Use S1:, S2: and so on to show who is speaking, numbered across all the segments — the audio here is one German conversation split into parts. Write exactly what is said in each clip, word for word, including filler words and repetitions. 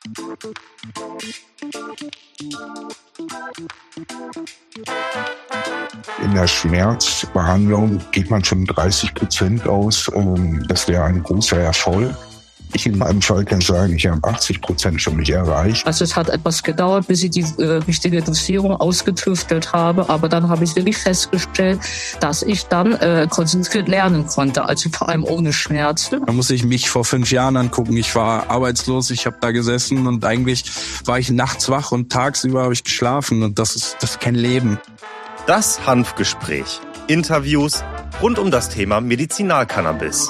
S1: In der Schmerzbehandlung geht man von dreißig Prozent aus. Das wäre ein großer Erfolg. Ich in meinem Fall kann sagen, ich habe achtzig Prozent schon nicht erreicht.
S2: Also es hat etwas gedauert, bis ich die äh, richtige Dosierung ausgetüftelt habe. Aber dann habe ich wirklich festgestellt, dass ich dann äh, konzentriert lernen konnte. Also vor allem ohne Schmerzen.
S3: Da muss ich mich vor fünf Jahren angucken. Ich war arbeitslos, ich habe da gesessen und eigentlich war ich nachts wach und tagsüber habe ich geschlafen. Und das ist, das ist kein Leben.
S4: Das Hanfgespräch. Interviews rund um das Thema Medizinalcannabis.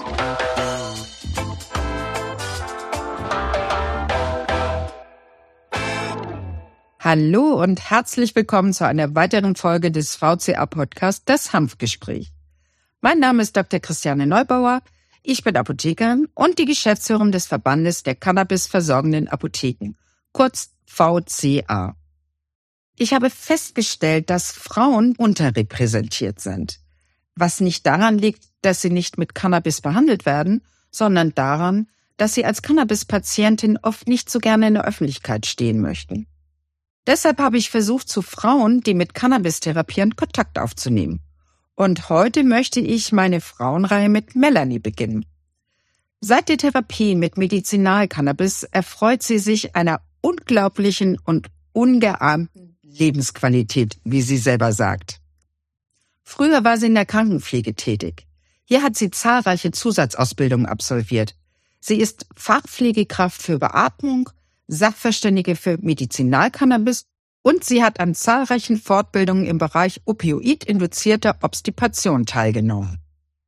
S5: Hallo und herzlich willkommen zu einer weiteren Folge des V C A-Podcasts Das Hanfgespräch. Mein Name ist Doktor Christiane Neubauer, ich bin Apothekerin und die Geschäftsführerin des Verbandes der Cannabis-versorgenden Apotheken, kurz V C A. Ich habe festgestellt, dass Frauen unterrepräsentiert sind, was nicht daran liegt, dass sie nicht mit Cannabis behandelt werden, sondern daran, dass sie als Cannabis-Patientin oft nicht so gerne in der Öffentlichkeit stehen möchten. Deshalb habe ich versucht, zu Frauen, die mit Cannabis therapieren, Kontakt aufzunehmen. Und heute möchte ich meine Frauenreihe mit Melanie beginnen. Seit der Therapie mit Medizinalcannabis erfreut sie sich einer unglaublichen und ungeahnten Lebensqualität, wie sie selber sagt. Früher war sie in der Krankenpflege tätig. Hier hat sie zahlreiche Zusatzausbildungen absolviert. Sie ist Fachpflegekraft für Beatmung, Sachverständige für Medizinalcannabis und sie hat an zahlreichen Fortbildungen im Bereich opioidinduzierter Obstipation teilgenommen.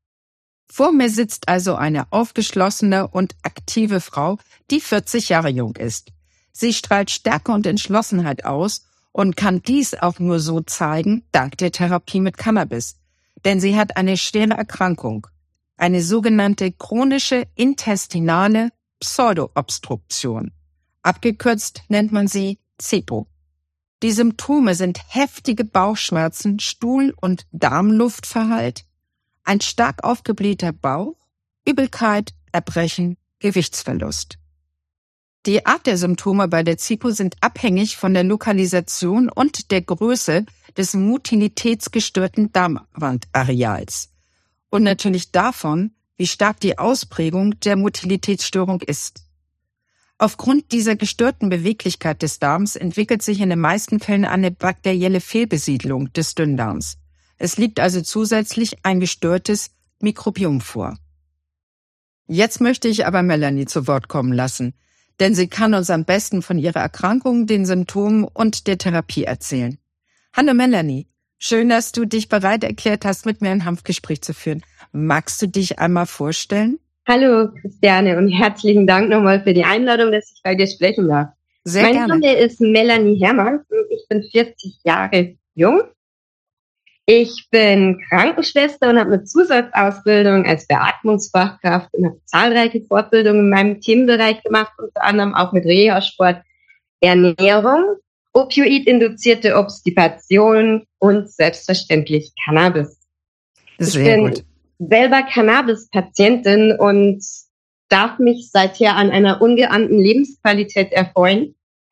S5: Vor mir sitzt also eine aufgeschlossene und aktive Frau, die vierzig Jahre jung ist. Sie strahlt Stärke und Entschlossenheit aus und kann dies auch nur so zeigen, dank der Therapie mit Cannabis. Denn sie hat eine schwere Erkrankung, eine sogenannte chronische intestinale Pseudoobstruktion. Abgekürzt nennt man sie C I P O. Die Symptome sind heftige Bauchschmerzen, Stuhl- und Darmluftverhalt, ein stark aufgeblähter Bauch, Übelkeit, Erbrechen, Gewichtsverlust. Die Art der Symptome bei der C I P O sind abhängig von der Lokalisation und der Größe des motilitätsgestörten Darmwandareals und natürlich davon, wie stark die Ausprägung der Motilitätsstörung ist. Aufgrund dieser gestörten Beweglichkeit des Darms entwickelt sich in den meisten Fällen eine bakterielle Fehlbesiedlung des Dünndarms. Es liegt also zusätzlich ein gestörtes Mikrobiom vor. Jetzt möchte ich aber Melanie zu Wort kommen lassen, denn sie kann uns am besten von ihrer Erkrankung, den Symptomen und der Therapie erzählen. Hallo Melanie, schön, dass du dich bereit erklärt hast, mit mir ein Hanfgespräch zu führen. Magst du dich einmal vorstellen?
S6: Hallo Christiane und herzlichen Dank nochmal für die Einladung, dass ich bei dir sprechen darf.
S5: Sehr
S6: mein
S5: gerne.
S6: Mein Name ist Melanie Herrmann und ich bin vierzig Jahre jung. Ich bin Krankenschwester und habe eine Zusatzausbildung als Beatmungsfachkraft und habe zahlreiche Fortbildungen in meinem Themenbereich gemacht, unter anderem auch mit Reha-Sport, Ernährung, opioid-induzierte Obstipation und selbstverständlich Cannabis.
S5: Sehr
S6: ich bin
S5: gut.
S6: selber Cannabis-Patientin und darf mich seither an einer ungeahnten Lebensqualität erfreuen.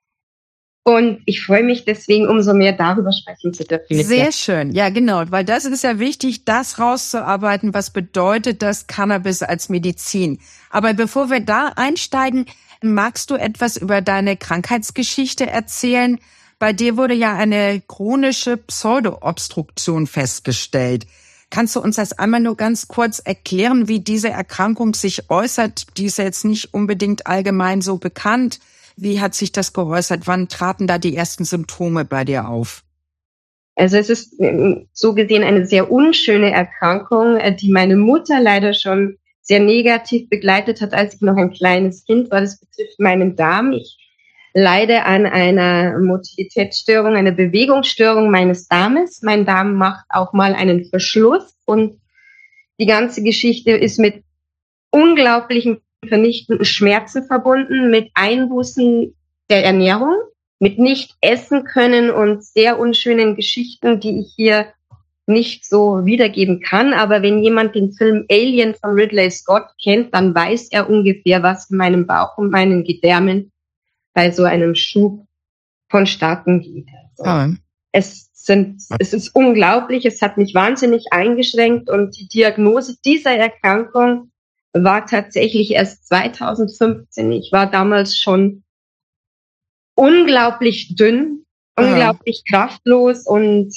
S6: Und ich freue mich deswegen umso mehr, darüber sprechen zu dürfen.
S5: Sehr schön. Ja, genau, weil das ist ja wichtig, das rauszuarbeiten, was bedeutet das Cannabis als Medizin. Aber bevor wir da einsteigen, magst du etwas über deine Krankheitsgeschichte erzählen? Bei dir wurde ja eine chronische Pseudoobstruktion festgestellt. Kannst du uns das einmal nur ganz kurz erklären, wie diese Erkrankung sich äußert? Die ist ja jetzt nicht unbedingt allgemein so bekannt. Wie hat sich das geäußert? Wann traten da die ersten Symptome bei dir auf?
S6: Also es ist so gesehen eine sehr unschöne Erkrankung, die meine Mutter leider schon sehr negativ begleitet hat, als ich noch ein kleines Kind war. Das betrifft meinen Darm. Ich leide an einer Motilitätsstörung, einer Bewegungsstörung meines Darmes. Mein Darm macht auch mal einen Verschluss und die ganze Geschichte ist mit unglaublichen vernichtenden Schmerzen verbunden, mit Einbußen der Ernährung, mit nicht essen können und sehr unschönen Geschichten, die ich hier nicht so wiedergeben kann. Aber wenn jemand den Film Alien von Ridley Scott kennt, dann weiß er ungefähr, was in meinem Bauch und meinen Gedärmen bei so einem Schub vonstatten geht. Also
S5: Oh.
S6: es sind, es ist unglaublich, es hat mich wahnsinnig eingeschränkt und die Diagnose dieser Erkrankung war tatsächlich erst zweitausendfünfzehn. Ich war damals schon unglaublich dünn,
S5: Aha.
S6: unglaublich kraftlos und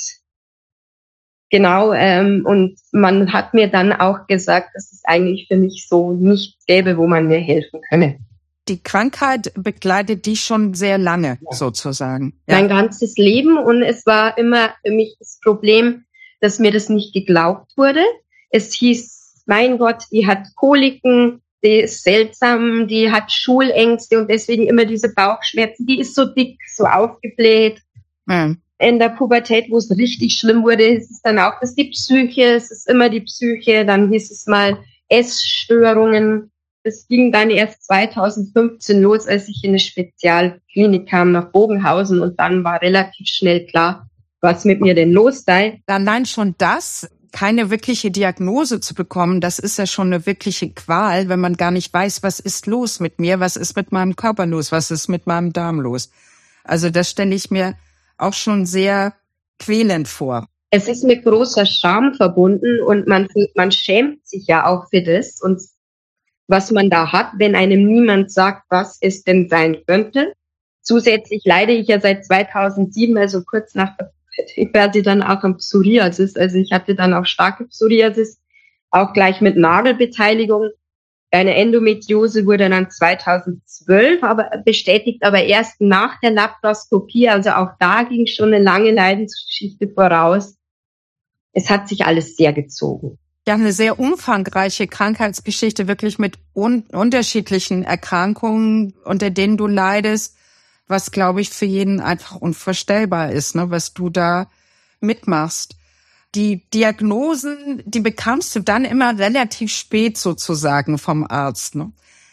S6: genau, ähm, und man hat mir dann auch gesagt, dass es eigentlich für mich so nichts gäbe, wo man mir helfen könne.
S5: Die Krankheit begleitet dich schon sehr lange, sozusagen.
S6: Mein ganzes Leben, und es war immer für mich das Problem, dass mir das nicht geglaubt wurde. Es hieß, mein Gott, die hat Koliken, die ist seltsam, die hat Schulängste und deswegen immer diese Bauchschmerzen, die ist so dick, so aufgebläht.
S5: Ja.
S6: In der Pubertät, wo es richtig schlimm wurde, hieß es dann auch, das ist die Psyche, es ist immer die Psyche, dann hieß es mal Essstörungen. Es ging dann erst zweitausendfünfzehn los, als ich in eine Spezialklinik kam nach Bogenhausen und dann war relativ schnell klar, was mit mir denn los sei.
S5: Allein schon das, keine wirkliche Diagnose zu bekommen, das ist ja schon eine wirkliche Qual, wenn man gar nicht weiß, was ist los mit mir, was ist mit meinem Körper los, was ist mit meinem Darm los. Also das stelle ich mir auch schon sehr quälend vor.
S6: Es ist mit großer Scham verbunden und man, man schämt sich ja auch für das und was man da hat, wenn einem niemand sagt, was es denn sein könnte. Zusätzlich leide ich ja seit zweitausendsieben, also kurz nach der Pubertät, dann auch am Psoriasis. Also ich hatte dann auch starke Psoriasis, auch gleich mit Nagelbeteiligung. Eine Endometriose wurde dann zweitausendzwölf, aber bestätigt aber erst nach der Laparoskopie. Also auch da ging schon eine lange Leidensgeschichte voraus. Es hat sich alles sehr gezogen.
S5: Ja, eine sehr umfangreiche Krankheitsgeschichte, wirklich mit un- unterschiedlichen Erkrankungen, unter denen du leidest, was, glaube ich, für jeden einfach unvorstellbar ist, ne, was du da mitmachst. Die Diagnosen, die bekamst du dann immer relativ spät sozusagen vom Arzt, ne?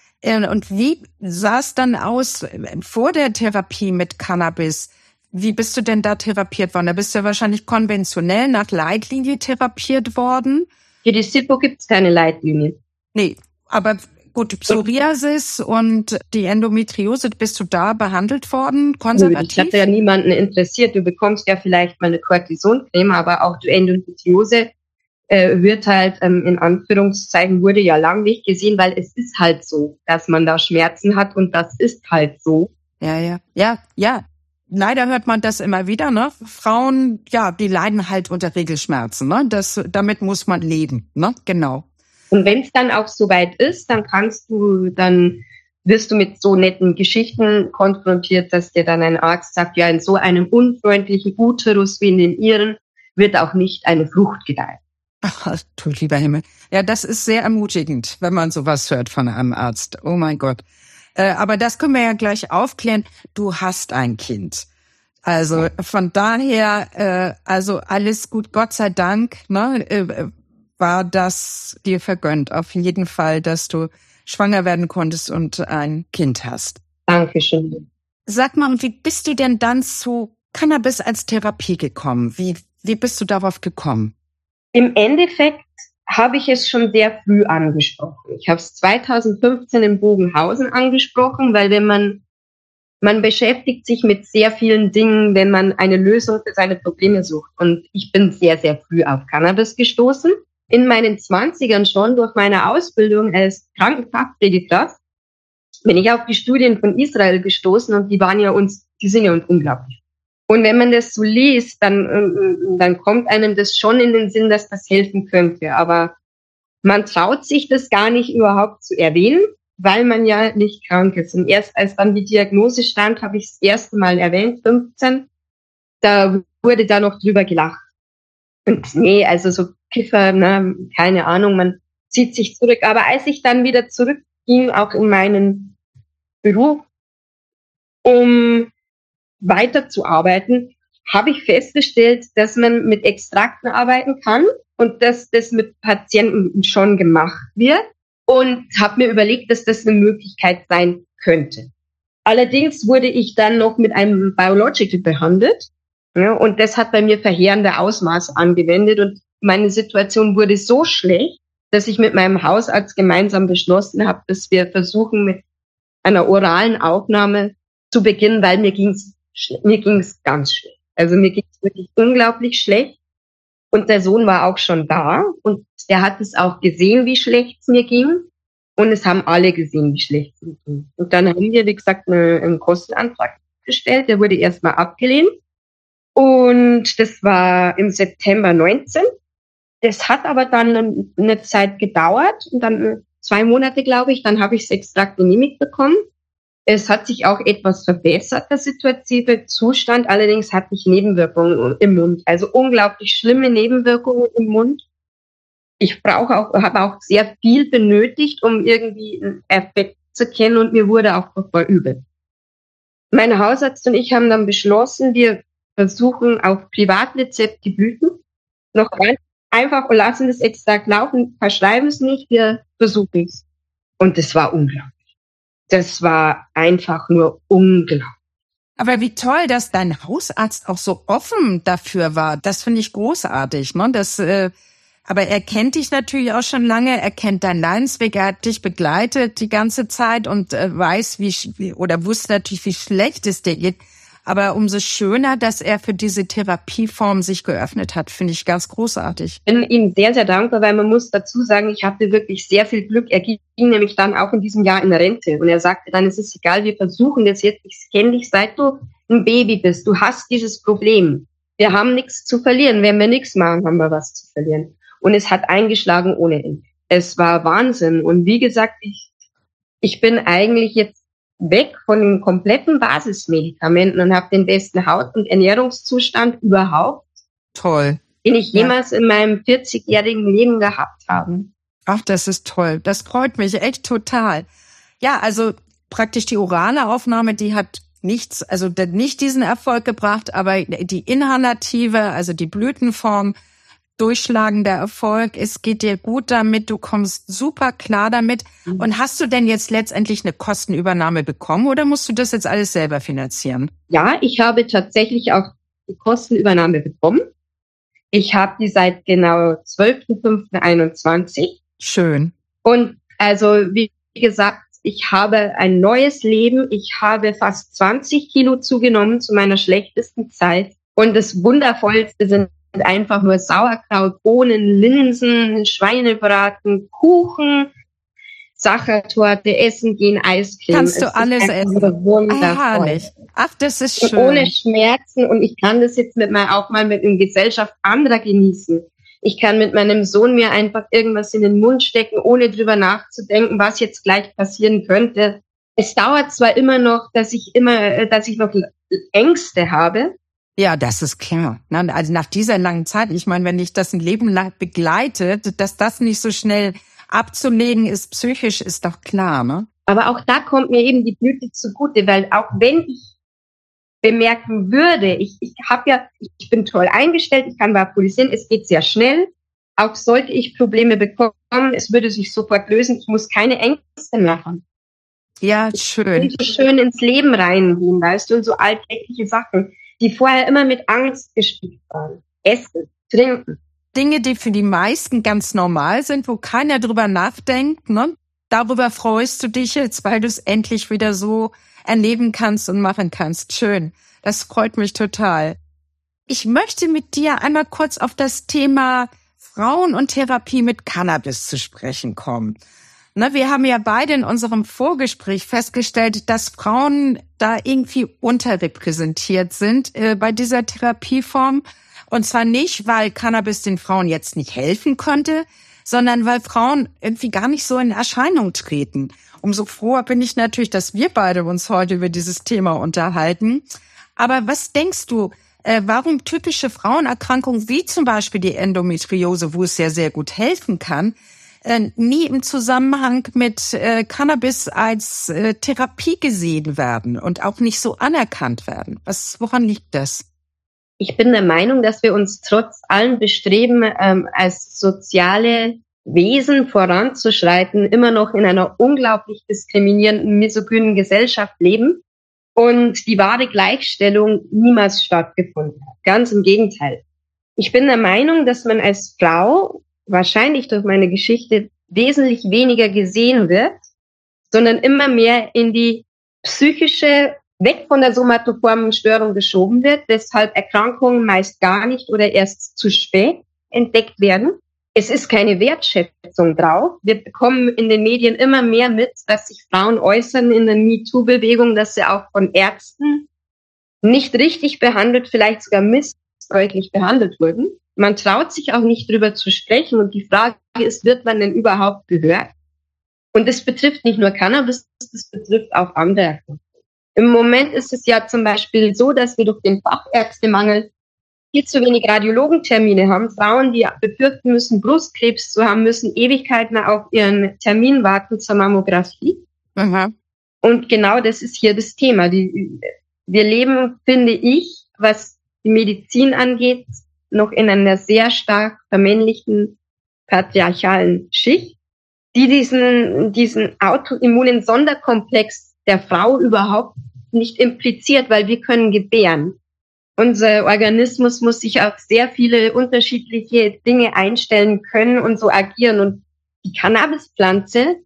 S5: Und wie sah es dann aus vor der Therapie mit Cannabis? Wie bist du denn da therapiert worden? Da bist du ja wahrscheinlich konventionell nach Leitlinie therapiert worden.
S6: Für die SIPO gibt es keine Leitlinie.
S5: Nee, aber gut, Psoriasis und die Endometriose, bist du da behandelt worden, konservativ?
S6: Ich hatte ja niemanden interessiert. Du bekommst ja vielleicht mal eine Cortisoncreme, aber auch die Endometriose äh, wird halt, ähm, in Anführungszeichen, wurde ja lang nicht gesehen, weil es ist halt so, dass man da Schmerzen hat und das ist halt so.
S5: Ja, ja, ja, ja. Leider hört man das immer wieder, ne? Frauen, ja, die leiden halt unter Regelschmerzen, ne? Das, damit muss man leben, ne? Genau.
S6: Und wenn es dann auch soweit ist, dann kannst du, dann wirst du mit so netten Geschichten konfrontiert, dass dir dann ein Arzt sagt, ja, in so einem unfreundlichen Uterus wie in den Ihren wird auch nicht eine Frucht gedeihen.
S5: Ach, du lieber Himmel. Ja, das ist sehr ermutigend, wenn man sowas hört von einem Arzt. Oh mein Gott. Äh, aber das können wir ja gleich aufklären. Du hast ein Kind. Also von daher, äh, also alles gut, Gott sei Dank, ne, äh, war das dir vergönnt. Auf jeden Fall, dass du schwanger werden konntest und ein Kind hast.
S6: Dankeschön.
S5: Sag mal, wie bist du denn dann zu Cannabis als Therapie gekommen? Wie, wie bist du darauf gekommen?
S6: Im Endeffekt habe ich es schon sehr früh angesprochen. Ich habe es zweitausendfünfzehn in Bogenhausen angesprochen, weil wenn man, man beschäftigt sich mit sehr vielen Dingen, wenn man eine Lösung für seine Probleme sucht. Und ich bin sehr, sehr früh auf Cannabis gestoßen. In meinen Zwanzigern schon durch meine Ausbildung als Krankenfachpflegekraft bin ich auf die Studien von Israel gestoßen und die waren ja uns, die sind ja uns unglaublich. Und wenn man das so liest, dann, dann kommt einem das schon in den Sinn, dass das helfen könnte. Aber man traut sich das gar nicht überhaupt zu erwähnen, weil man ja nicht krank ist. Und erst als dann die Diagnose stand, habe ich das erste Mal erwähnt, fünfzehn, da wurde da noch drüber gelacht. Und nee, also so Kiffer, ne, keine Ahnung, man zieht sich zurück. Aber als ich dann wieder zurückging, auch in meinen Beruf, um weiterzuarbeiten, habe ich festgestellt, dass man mit Extrakten arbeiten kann und dass das mit Patienten schon gemacht wird und habe mir überlegt, dass das eine Möglichkeit sein könnte. Allerdings wurde ich dann noch mit einem Biological behandelt, ja, und das hat bei mir verheerende Ausmaße angewendet und meine Situation wurde so schlecht, dass ich mit meinem Hausarzt gemeinsam beschlossen habe, dass wir versuchen, mit einer oralen Aufnahme zu Beginn, weil mir ging's mir ging's ganz schlecht. Also mir ging's wirklich unglaublich schlecht. Und der Sohn war auch schon da und der hat es auch gesehen, wie schlecht es mir ging. Und es haben alle gesehen, wie schlecht es mir ging. Und dann haben wir, wie gesagt, eine, einen Kostenantrag gestellt. Der wurde erstmal abgelehnt. Und das war im September neunzehn. Das hat aber dann eine Zeit gedauert. Und dann zwei Monate, glaube ich, dann habe ich es extra genehmigt bekommen. Es hat sich auch etwas verbessert, der situative Zustand. Allerdings hatte ich Nebenwirkungen im Mund. Also unglaublich schlimme Nebenwirkungen im Mund. Ich brauche auch, habe auch sehr viel benötigt, um irgendwie einen Effekt zu kennen und mir wurde auch voll übel. Mein Hausarzt und ich haben dann beschlossen, wir versuchen auf Privatrezept die Blüten noch ganz einfach und lassen das extrakt laufen, verschreiben es nicht, wir versuchen es. Und das war unglaublich. Das war einfach nur unglaublich.
S5: Aber wie toll, dass dein Hausarzt auch so offen dafür war. Das finde ich großartig, ne? Das, äh, aber er kennt dich natürlich auch schon lange. Er kennt deinen Leidensweg. Er hat dich begleitet die ganze Zeit und äh, weiß, wie, oder wusste natürlich, wie schlecht es dir geht. Aber umso schöner, dass er für diese Therapieform sich geöffnet hat, finde ich ganz großartig.
S6: Ich bin ihm sehr, sehr dankbar, weil man muss dazu sagen, ich hatte wirklich sehr viel Glück. Er ging nämlich dann auch in diesem Jahr in Rente. Und er sagte dann, es ist egal, wir versuchen das jetzt. Ich kenne dich, seit du ein Baby bist. Du hast dieses Problem. Wir haben nichts zu verlieren. Wenn wir nichts machen, haben wir was zu verlieren. Und es hat eingeschlagen ohne Ende. Es war Wahnsinn. Und wie gesagt, ich, ich bin eigentlich jetzt weg von den kompletten Basismedikamenten und habe den besten Haut- und Ernährungszustand überhaupt,
S5: toll,
S6: den ich jemals ja. in meinem vierzigjährigen Leben gehabt habe.
S5: Ach, das ist toll. Das freut mich echt total. Ja, also praktisch die orale Aufnahme, die hat nichts, also nicht diesen Erfolg gebracht, aber die inhalative, also die Blütenform, durchschlagender Erfolg. Es geht dir gut damit, du kommst super klar damit. Mhm. Und hast du denn jetzt letztendlich eine Kostenübernahme bekommen oder musst du das jetzt alles selber finanzieren?
S6: Ja, ich habe tatsächlich auch die Kostenübernahme bekommen. Ich habe die seit genau zwölften fünften einundzwanzig.
S5: Schön.
S6: Und also, wie gesagt, ich habe ein neues Leben. Ich habe fast zwanzig Kilo zugenommen zu meiner schlechtesten Zeit. Und das Wundervollste sind einfach nur Sauerkraut, Bohnen, Linsen, Schweinebraten, Kuchen, Sachertorte, Essen gehen, Eiscreme.
S5: Kannst du alles essen?
S6: Wundervoll.
S5: Ach, das ist schön.
S6: Und ohne Schmerzen und ich kann das jetzt mit mal auch mal mit in Gesellschaft anderer genießen. Ich kann mit meinem Sohn mir einfach irgendwas in den Mund stecken, ohne drüber nachzudenken, was jetzt gleich passieren könnte. Es dauert zwar immer noch, dass ich immer, dass ich noch Ängste habe.
S5: Ja, das ist klar. Also nach dieser langen Zeit, ich meine, wenn dich das ein Leben lang begleitet, dass das nicht so schnell abzulegen ist, psychisch, ist doch klar, ne?
S6: Aber auch da kommt mir eben die Blüte zugute, weil auch wenn ich bemerken würde, ich, ich habe ja, ich bin toll eingestellt, ich kann vaporisieren, es geht sehr schnell. Auch sollte ich Probleme bekommen, es würde sich sofort lösen, ich muss keine Ängste machen.
S5: Ja, schön.
S6: Ich will so schön ins Leben reingehen, weißt du, und so alltägliche Sachen, die vorher immer mit Angst gespielt waren. Essen, trinken.
S5: Dinge, die für die meisten ganz normal sind, wo keiner drüber nachdenkt, ne? Darüber freust du dich jetzt, weil du es endlich wieder so erleben kannst und machen kannst. Schön. Das freut mich total. Ich möchte mit dir einmal kurz auf das Thema Frauen und Therapie mit Cannabis zu sprechen kommen. Ne, wir haben ja beide in unserem Vorgespräch festgestellt, dass Frauen da irgendwie unterrepräsentiert sind äh, bei dieser Therapieform. Und zwar nicht, weil Cannabis den Frauen jetzt nicht helfen konnte, sondern weil Frauen irgendwie gar nicht so in Erscheinung treten. Umso froher bin ich natürlich, dass wir beide uns heute über dieses Thema unterhalten. Aber was denkst du, äh, warum typische Frauenerkrankungen wie zum Beispiel die Endometriose, wo es ja sehr gut helfen kann, äh, nie im Zusammenhang mit äh, Cannabis als äh, Therapie gesehen werden und auch nicht so anerkannt werden? Was, woran liegt das?
S6: Ich bin der Meinung, dass wir uns trotz allen Bestreben, ähm, als soziale Wesen voranzuschreiten, immer noch in einer unglaublich diskriminierenden, misogynen Gesellschaft leben und die wahre Gleichstellung niemals stattgefunden hat. Ganz im Gegenteil. Ich bin der Meinung, dass man als Frau wahrscheinlich durch meine Geschichte wesentlich weniger gesehen wird, sondern immer mehr in die psychische weg von der somatoformen Störung geschoben wird, weshalb Erkrankungen meist gar nicht oder erst zu spät entdeckt werden. Es ist keine Wertschätzung drauf. Wir bekommen in den Medien immer mehr mit, dass sich Frauen äußern in der MeToo-Bewegung, dass sie auch von Ärzten nicht richtig behandelt, vielleicht sogar missbräuchlich behandelt wurden. Man traut sich auch nicht drüber zu sprechen und die Frage ist, wird man denn überhaupt gehört? Und das betrifft nicht nur Cannabis, das betrifft auch andere Erkrankungen. Im Moment ist es ja zum Beispiel so, dass wir durch den Fachärztemangel viel zu wenig Radiologentermine haben. Frauen, die befürchten müssen, Brustkrebs zu haben, müssen Ewigkeiten auf ihren Termin warten zur Mammographie.
S5: Mhm.
S6: Und genau das ist hier das Thema. Die, wir leben, finde ich, was die Medizin angeht, noch in einer sehr stark vermännlichten, patriarchalen Schicht, die diesen, diesen autoimmunen Sonderkomplex der Frau überhaupt nicht impliziert, weil wir können gebären. Unser Organismus muss sich auf sehr viele unterschiedliche Dinge einstellen können und so agieren. Und die Cannabispflanze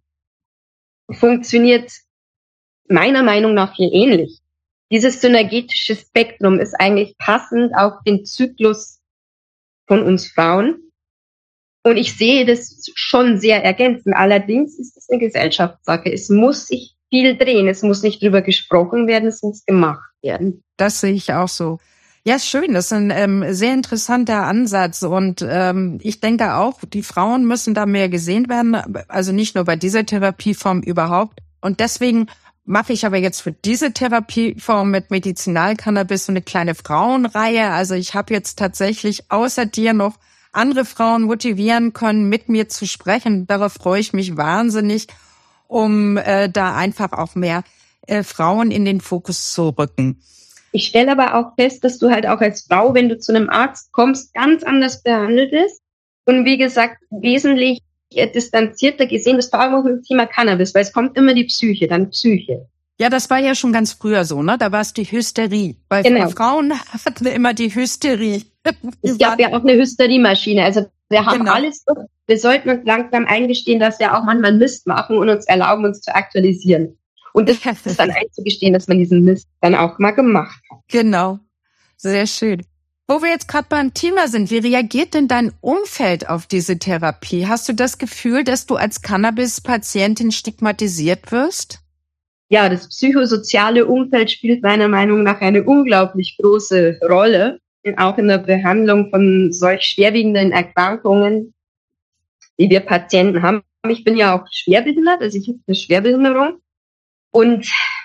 S6: funktioniert meiner Meinung nach hier ähnlich. Dieses synergetische Spektrum ist eigentlich passend auf den Zyklus von uns Frauen. Und ich sehe das schon sehr ergänzend. Allerdings ist es eine Gesellschaftssache. Es muss sich viel drehen. Es muss nicht drüber gesprochen werden, es muss gemacht werden.
S5: Das sehe ich auch so. Ja, schön. Das ist ein ähm, sehr interessanter Ansatz. Und ähm, ich denke auch, die Frauen müssen da mehr gesehen werden. Also nicht nur bei dieser Therapieform überhaupt. Und deswegen mache ich aber jetzt für diese Therapieform mit Medizinalcannabis so eine kleine Frauenreihe. Also ich habe jetzt tatsächlich außer dir noch andere Frauen motivieren können, mit mir zu sprechen. Darauf freue ich mich wahnsinnig, um äh, da einfach auch mehr äh, Frauen in den Fokus zu rücken.
S6: Ich stelle aber auch fest, dass du halt auch als Frau, wenn du zu einem Arzt kommst, ganz anders behandelt bist. Und wie gesagt, wesentlich distanzierter gesehen ist, vor allem auch im Thema Cannabis, weil es kommt immer die Psyche, dann Psyche.
S5: Ja, das war ja schon ganz früher so, ne? Da war es die Hysterie. Bei
S6: genau.
S5: Frauen hatten wir immer die Hysterie.
S6: Es gab ja auch eine Hysteriemaschine. Also wir haben
S5: genau.
S6: alles, wir sollten uns langsam eingestehen, dass wir auch manchmal Mist machen und uns erlauben, uns zu aktualisieren. Und das ist dann einzugestehen, dass man diesen Mist dann auch mal gemacht hat.
S5: Genau, sehr schön. Wo wir jetzt gerade beim Thema sind, wie reagiert denn dein Umfeld auf diese Therapie? Hast du das Gefühl, dass du als Cannabis-Patientin stigmatisiert wirst?
S6: Ja, das psychosoziale Umfeld spielt meiner Meinung nach eine unglaublich große Rolle, auch in der Behandlung von solch schwerwiegenden Erkrankungen, die wir Patienten haben. Ich bin ja auch schwerbehindert, also ich habe eine Schwerbehinderung. Und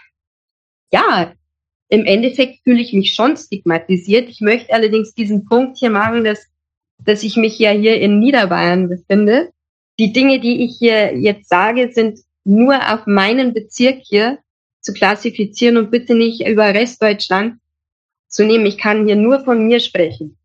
S6: ja, im Endeffekt fühle ich mich schon stigmatisiert. Ich möchte allerdings diesen Punkt hier machen, dass, dass ich mich ja hier in Niederbayern befinde. Die Dinge, die ich hier jetzt sage, sind nur auf meinen Bezirk hier zu klassifizieren und bitte nicht über Restdeutschland zu nehmen. Ich kann hier nur von mir sprechen.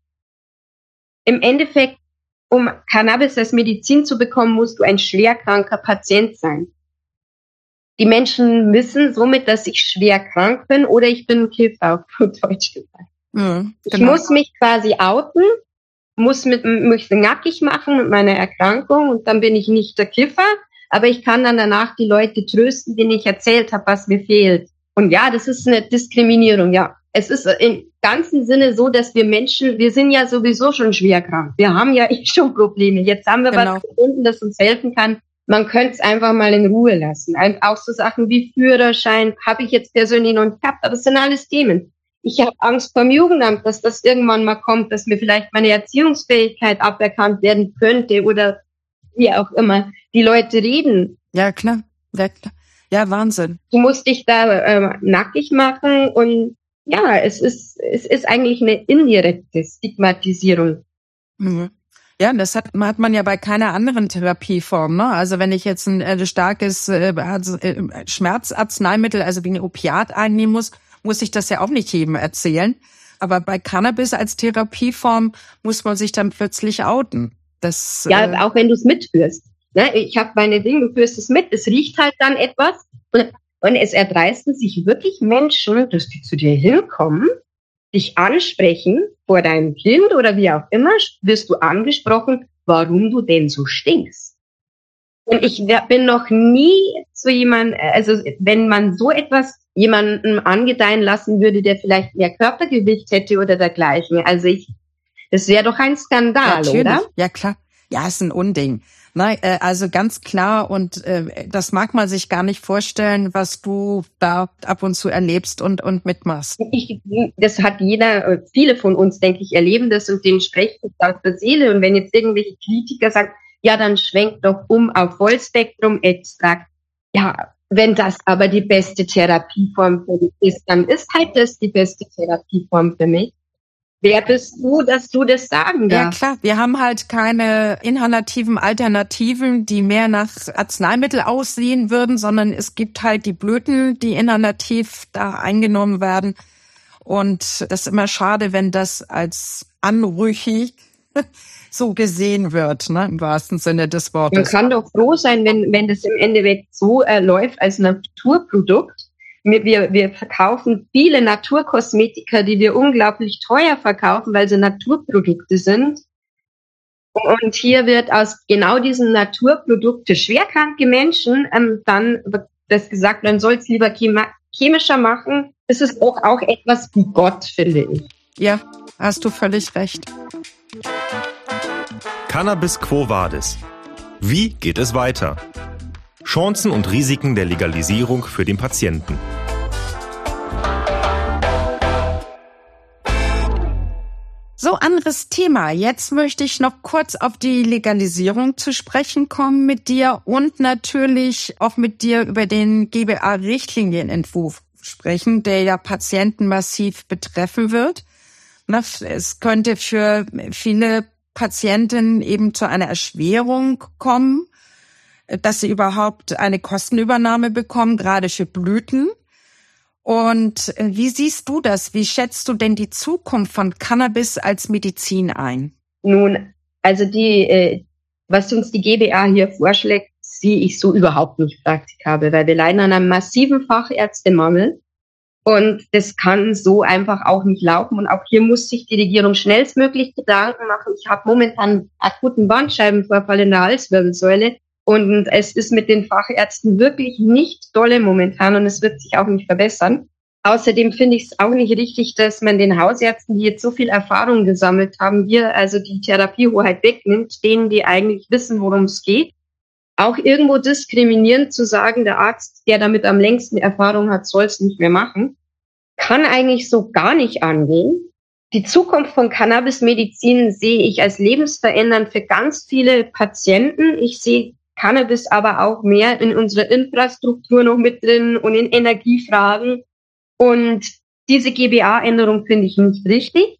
S6: Im Endeffekt, um Cannabis als Medizin zu bekommen, musst du ein schwerkranker Patient sein. Die Menschen wissen somit, dass ich schwer krank bin oder ich bin ein Kiffer, auf Deutsch gesagt. Mhm, genau. Ich muss mich quasi outen, muss mit, mich nackig machen mit meiner Erkrankung und dann bin ich nicht der Kiffer, aber ich kann dann danach die Leute trösten, denen ich erzählt habe, was mir fehlt. Und ja, das ist eine Diskriminierung, ja. Es ist im ganzen Sinne so, dass wir Menschen, wir sind ja sowieso schon schwer krank. Wir haben ja eh schon Probleme. Jetzt haben wir genau. was gefunden, das uns helfen kann. Man könnte es einfach mal in Ruhe lassen. Auch so Sachen wie Führerschein habe ich jetzt persönlich noch nicht gehabt, aber das sind alles Themen. Ich habe Angst vor dem Jugendamt, dass das irgendwann mal kommt, dass mir vielleicht meine Erziehungsfähigkeit aberkannt werden könnte oder wie auch immer. Die Leute reden.
S5: Ja, klar. Ja, klar. Ja, Wahnsinn.
S6: Du musst dich da äh, nackig machen und ja, es ist es ist eigentlich eine indirekte Stigmatisierung.
S5: Mhm. Ja, das hat, hat man ja bei keiner anderen Therapieform, ne? Also wenn ich jetzt ein äh, starkes äh, Schmerzarzneimittel, also wie ein Opiat einnehmen muss, muss ich das ja auch nicht jedem erzählen. Aber bei Cannabis als Therapieform muss man sich dann plötzlich outen. Das,
S6: ja,
S5: äh,
S6: auch wenn du es mitführst. Ne? Ich habe meine Dinge, du führst es mit, es riecht halt dann etwas und, und es erdreisten sich wirklich Menschen, dass die zu dir hinkommen, dich ansprechen vor deinem Kind oder wie auch immer, wirst du angesprochen, warum du denn so stinkst. Und ich bin noch nie so jemand, also wenn man so etwas jemandem angedeihen lassen würde, der vielleicht mehr Körpergewicht hätte oder dergleichen. Also ich, das wäre doch ein Skandal,
S5: Natürlich.
S6: Oder?
S5: Ja, klar. Ja, ist ein Unding. Nein, äh, also ganz klar, und äh, das mag man sich gar nicht vorstellen, was du da ab und zu erlebst und und mitmachst.
S6: Ich, das hat jeder, viele von uns, denke ich, erleben das und dem spreche ich aus der Seele. Und wenn jetzt irgendwelche Kritiker sagen, ja, dann schwenkt doch um auf Vollspektrum-Extrakt. Ja, wenn das aber die beste Therapieform für mich ist, dann ist halt das die beste Therapieform für mich. Wer bist du, dass du das sagen darfst?
S5: Ja, klar. Wir haben halt keine inhalativen Alternativen, die mehr nach Arzneimittel aussehen würden, sondern es gibt halt die Blüten, die inhalativ da eingenommen werden. Und das ist immer schade, wenn das als anrüchig so gesehen wird, ne, im wahrsten Sinne des Wortes.
S6: Man kann doch froh sein, wenn, wenn das im Endeffekt so äh, läuft als Naturprodukt. Wir, wir, wir verkaufen viele Naturkosmetika, die wir unglaublich teuer verkaufen, weil sie Naturprodukte sind. Und hier wird aus genau diesen Naturprodukten schwerkranke Menschen ähm, dann wird das gesagt, man soll es lieber chemi- chemischer machen. Das ist auch, auch etwas wie Gott, finde ich.
S5: Ja, hast du völlig recht.
S4: Cannabis Quo Vadis. Wie geht es weiter? Chancen und Risiken der Legalisierung für den Patienten.
S5: So, anderes Thema. Jetzt möchte ich noch kurz auf die Legalisierung zu sprechen kommen mit dir und natürlich auch mit dir über den G B A-Richtlinienentwurf sprechen, der ja Patienten massiv betreffen wird. Es könnte für viele Patienten eben zu einer Erschwerung kommen, dass sie überhaupt eine Kostenübernahme bekommen, gerade für Blüten. Und wie siehst du das? Wie schätzt du denn die Zukunft von Cannabis als Medizin ein?
S6: Nun, also die, äh, was uns die G B A hier vorschlägt, sehe ich so überhaupt nicht praktikabel, weil wir leiden an einem massiven Fachärztemangel. Und das kann so einfach auch nicht laufen. Und auch hier muss sich die Regierung schnellstmöglich Gedanken machen. Ich habe momentan akuten Bandscheibenvorfall in der Halswirbelsäule. Und es ist mit den Fachärzten wirklich nicht dolle momentan und es wird sich auch nicht verbessern. Außerdem finde ich es auch nicht richtig, dass man den Hausärzten, die jetzt so viel Erfahrung gesammelt haben, hier also die Therapiehoheit wegnimmt, denen, die eigentlich wissen, worum es geht. Auch irgendwo diskriminierend zu sagen, der Arzt, der damit am längsten Erfahrung hat, soll es nicht mehr machen, kann eigentlich so gar nicht angehen. Die Zukunft von Cannabismedizin sehe ich als lebensverändernd für ganz viele Patienten. Ich sehe Cannabis aber auch mehr in unserer Infrastruktur noch mit drin und in Energiefragen. Und diese G B A-Änderung finde ich nicht richtig.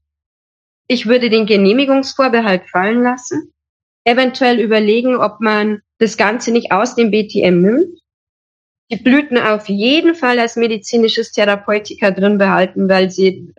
S6: Ich würde den Genehmigungsvorbehalt fallen lassen, eventuell überlegen, ob man das Ganze nicht aus dem B T M nimmt. Die Blüten auf jeden Fall als medizinisches Therapeutika drin behalten, weil sie,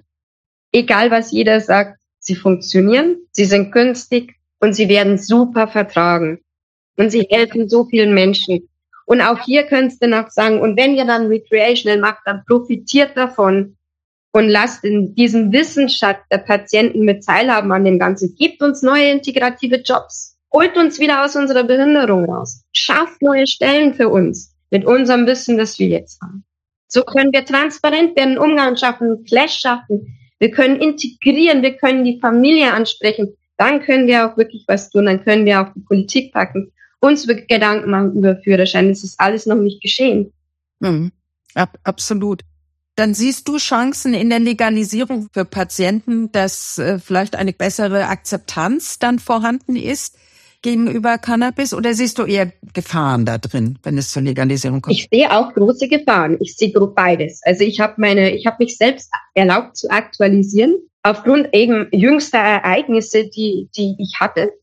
S6: egal was jeder sagt, sie funktionieren, sie sind günstig und sie werden super vertragen. Und sie helfen so vielen Menschen. Und auch hier könntest du noch sagen, und wenn ihr dann Recreational macht, dann profitiert davon und lasst in diesem Wissensschatz der Patienten mit teilhaben an dem Ganzen. Gebt uns neue integrative Jobs. Holt uns wieder aus unserer Behinderung raus. Schafft neue Stellen für uns mit unserem Wissen, das wir jetzt haben. So können wir transparent werden, Umgang schaffen, Clash schaffen. Wir können integrieren, wir können die Familie ansprechen. Dann können wir auch wirklich was tun, dann können wir auch die Politik packen. Uns wirklich Gedanken machen über Führerschein. Das ist alles noch nicht geschehen.
S5: Mhm. Ab, absolut. Dann siehst du Chancen in der Legalisierung für Patienten, dass äh, vielleicht eine bessere Akzeptanz dann vorhanden ist gegenüber Cannabis, oder siehst du eher Gefahren da drin, wenn es zur Legalisierung kommt?
S6: Ich sehe auch große Gefahren. Ich sehe beides. Also ich habe meine, ich habe mich selbst erlaubt zu aktualisieren aufgrund eben jüngster Ereignisse, die die ich hatte.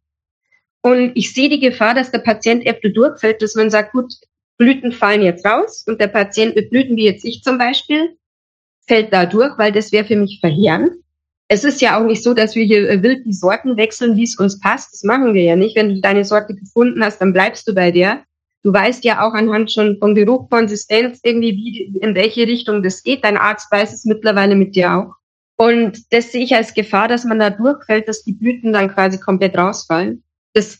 S6: Und ich sehe die Gefahr, dass der Patient öfter durchfällt, dass man sagt, gut, Blüten fallen jetzt raus und der Patient mit Blüten, wie jetzt ich zum Beispiel, fällt da durch, weil das wäre für mich verheerend. Es ist ja auch nicht so, dass wir hier wild die Sorten wechseln, wie es uns passt. Das machen wir ja nicht. Wenn du deine Sorte gefunden hast, dann bleibst du bei der. Du weißt ja auch anhand schon von Geruch, Konsistenz irgendwie, wie, in welche Richtung das geht. Dein Arzt weiß es mittlerweile mit dir auch. Und das sehe ich als Gefahr, dass man da durchfällt, dass die Blüten dann quasi komplett rausfallen. Das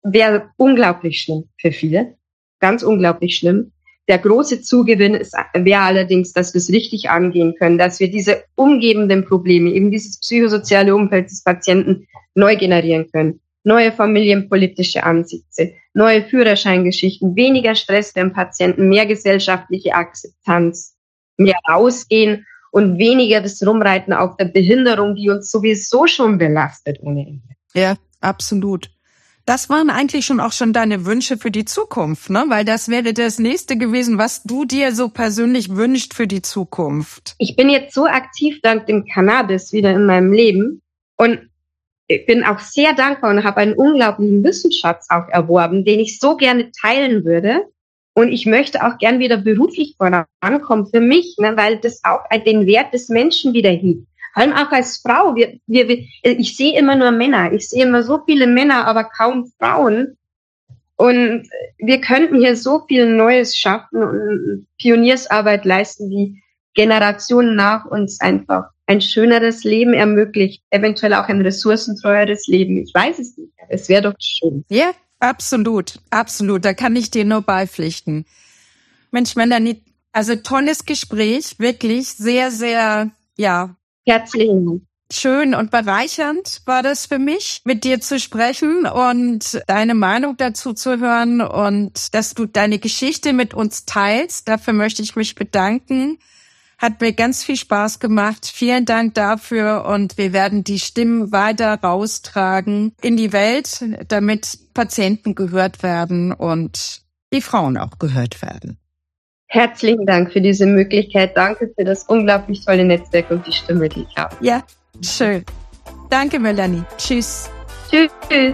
S6: wäre unglaublich schlimm für viele. Ganz unglaublich schlimm. Der große Zugewinn ist, wäre allerdings, dass wir es richtig angehen können, dass wir diese umgebenden Probleme, eben dieses psychosoziale Umfeld des Patienten neu generieren können. Neue familienpolitische Ansätze, neue Führerscheingeschichten, weniger Stress beim Patienten, mehr gesellschaftliche Akzeptanz, mehr rausgehen und weniger das Rumreiten auf der Behinderung, die uns sowieso schon belastet ohne Ende.
S5: Ja, absolut. Das waren eigentlich schon auch schon deine Wünsche für die Zukunft, ne? Weil das wäre das nächste gewesen, was du dir so persönlich wünschst für die Zukunft.
S6: Ich bin jetzt so aktiv dank dem Cannabis wieder in meinem Leben und ich bin auch sehr dankbar und habe einen unglaublichen Wissensschatz auch erworben, den ich so gerne teilen würde. Und ich möchte auch gern wieder beruflich vorankommen für mich, ne, weil das auch den Wert des Menschen wieder hebt. Vor allem auch als Frau. Wir, wir, wir, ich sehe immer nur Männer. Ich sehe immer so viele Männer, aber kaum Frauen. Und wir könnten hier so viel Neues schaffen und Pioniersarbeit leisten, die Generationen nach uns einfach ein schöneres Leben ermöglicht. Eventuell auch ein ressourcentreueres Leben. Ich weiß es nicht. Es wäre doch schön.
S5: Ja, absolut. Absolut. Da kann ich dir nur beipflichten. Mensch, Melanie, also tolles Gespräch. Wirklich sehr, sehr, ja,
S6: herzlichen Dank.
S5: Schön und bereichernd war das für mich, mit dir zu sprechen und deine Meinung dazu zu hören und dass du deine Geschichte mit uns teilst. Dafür möchte ich mich bedanken. Hat mir ganz viel Spaß gemacht. Vielen Dank dafür und wir werden die Stimmen weiter raustragen in die Welt, damit Patienten gehört werden und die Frauen auch gehört werden.
S6: Herzlichen Dank für diese Möglichkeit. Danke für das unglaublich tolle Netzwerk und die Stimme, die ich habe.
S5: Ja, schön. Danke, Melanie. Tschüss.
S6: Tschüss.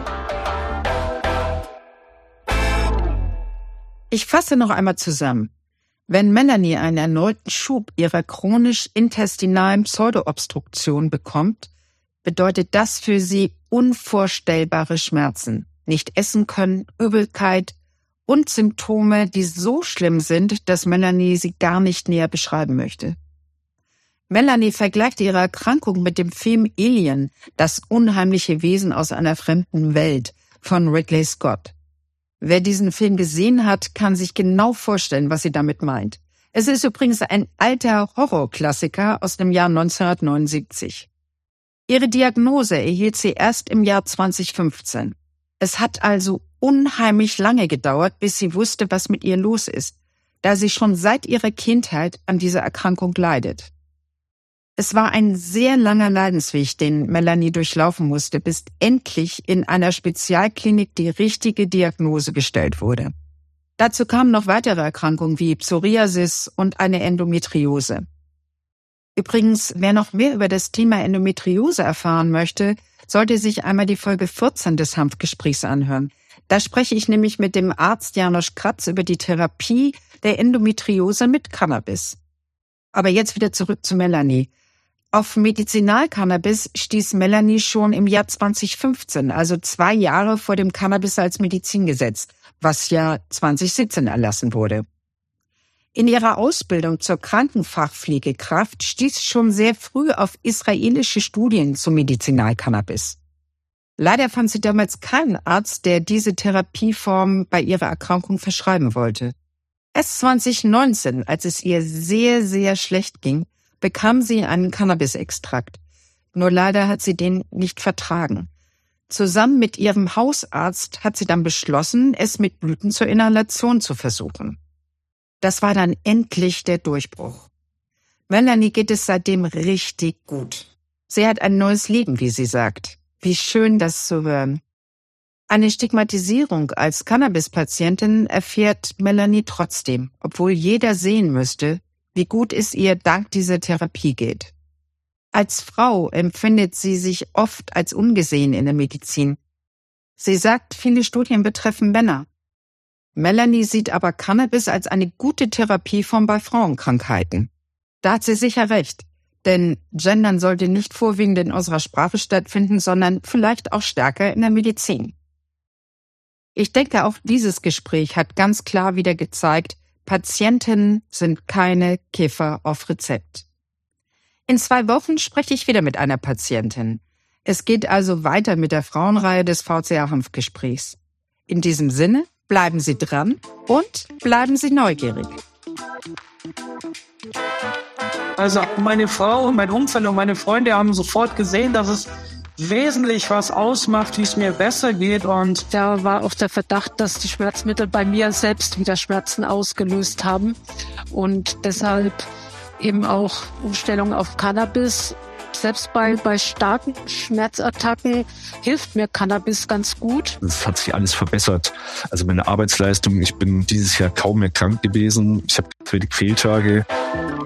S5: Ich fasse noch einmal zusammen. Wenn Melanie einen erneuten Schub ihrer chronisch-intestinalen Pseudoobstruktion bekommt, bedeutet das für sie unvorstellbare Schmerzen, nicht essen können, Übelkeit und Symptome, die so schlimm sind, dass Melanie sie gar nicht näher beschreiben möchte. Melanie vergleicht ihre Erkrankung mit dem Film Alien, das unheimliche Wesen aus einer fremden Welt von Ridley Scott. Wer diesen Film gesehen hat, kann sich genau vorstellen, was sie damit meint. Es ist übrigens ein alter Horrorklassiker aus dem Jahr neunzehnhundertneunundsiebzig. Ihre Diagnose erhielt sie erst im Jahr zweitausendfünfzehn. Es hat also unheimlich lange gedauert, bis sie wusste, was mit ihr los ist, da sie schon seit ihrer Kindheit an dieser Erkrankung leidet. Es war ein sehr langer Leidensweg, den Melanie durchlaufen musste, bis endlich in einer Spezialklinik die richtige Diagnose gestellt wurde. Dazu kamen noch weitere Erkrankungen wie Psoriasis und eine Endometriose. Übrigens, wer noch mehr über das Thema Endometriose erfahren möchte, sollte sich einmal die Folge vierzehn des Hanfgesprächs anhören. Da spreche ich nämlich mit dem Arzt Janosch Kratz über die Therapie der Endometriose mit Cannabis. Aber jetzt wieder zurück zu Melanie. Auf Medizinalcannabis stieß Melanie schon im Jahr zweitausendfünfzehn, also zwei Jahre vor dem Cannabis als Medizingesetz, was ja zweitausendsiebzehn erlassen wurde. In ihrer Ausbildung zur Krankenfachpflegekraft stieß schon sehr früh auf israelische Studien zum Medizinalcannabis. Leider fand sie damals keinen Arzt, der diese Therapieform bei ihrer Erkrankung verschreiben wollte. Erst zweitausendneunzehn, als es ihr sehr, sehr schlecht ging, bekam sie einen Cannabisextrakt. Nur leider hat sie den nicht vertragen. Zusammen mit ihrem Hausarzt hat sie dann beschlossen, es mit Blüten zur Inhalation zu versuchen. Das war dann endlich der Durchbruch. Melanie geht es seitdem richtig gut. Sie hat ein neues Leben, wie sie sagt. Wie schön, das zu hören. Eine Stigmatisierung als Cannabis-Patientin erfährt Melanie trotzdem, obwohl jeder sehen müsste, wie gut es ihr dank dieser Therapie geht. Als Frau empfindet sie sich oft als ungesehen in der Medizin. Sie sagt, viele Studien betreffen Männer. Melanie sieht aber Cannabis als eine gute Therapieform bei Frauenkrankheiten. Da hat sie sicher recht, denn Gendern sollte nicht vorwiegend in unserer Sprache stattfinden, sondern vielleicht auch stärker in der Medizin. Ich denke, auch dieses Gespräch hat ganz klar wieder gezeigt, Patienten sind keine Kiffer auf Rezept. In zwei Wochen spreche ich wieder mit einer Patientin. Es geht also weiter mit der Frauenreihe des V C A-Hanfgesprächs. In diesem Sinne, bleiben Sie dran und bleiben Sie neugierig.
S7: Also meine Frau und mein Umfeld und meine Freunde haben sofort gesehen, dass es wesentlich was ausmacht, wie es mir besser geht. Und
S8: da war auch der Verdacht, dass die Schmerzmittel bei mir selbst wieder Schmerzen ausgelöst haben. Und deshalb eben auch Umstellung auf Cannabis. Selbst bei, bei starken Schmerzattacken hilft mir Cannabis ganz gut.
S9: Es hat sich alles verbessert. Also meine Arbeitsleistung, ich bin dieses Jahr kaum mehr krank gewesen. Ich habe wenig Fehltage.